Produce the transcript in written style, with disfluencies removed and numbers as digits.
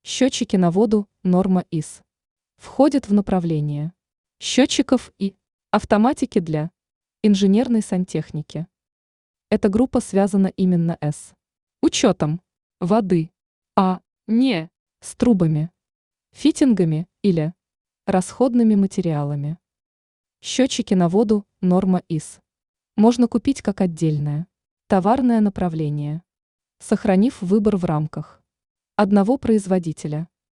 Счетчики на воду норма ИС. Входят в направление счетчиков и автоматики для инженерной сантехники. Эта группа связана именно с учетом воды, а не с трубами, фитингами или расходными материалами. Счетчики на воду норма ИС можно купить как отдельное товарное направление, сохранив выбор в рамках одного производителя.